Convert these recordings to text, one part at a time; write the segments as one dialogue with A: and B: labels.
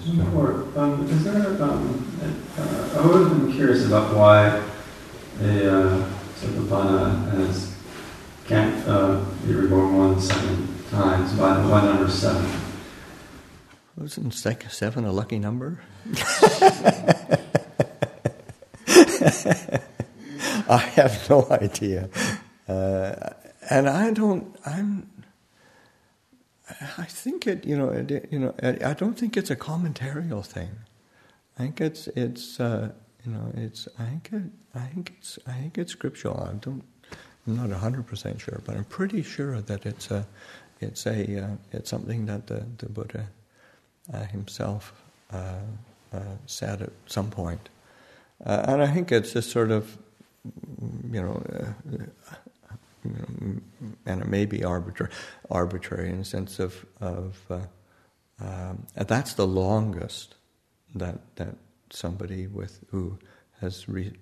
A: question before. Is there, I've always been curious about why a Satipatthana can't be reborn more than 7 times. Why number 7?
B: Wasn't 7 a lucky number? I have no idea. And I think I don't think it's a commentarial thing. I think it's scriptural. I'm not 100% sure, but I'm pretty sure that it's something that the Buddha himself said at some point. And I think it's just sort of, and it may be arbitrary in the sense of that's the longest that somebody who has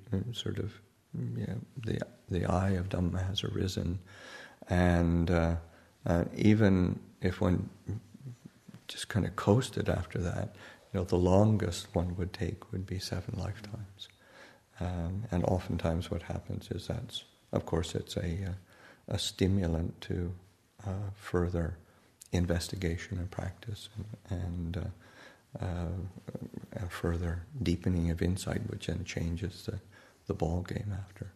B: the eye of Dhamma has arisen, and even if one just kind of coasted after that, the longest one would take would be 7 lifetimes. And oftentimes what happens is of course it's a stimulant to further investigation and practice and a further deepening of insight, which then changes the ball game after.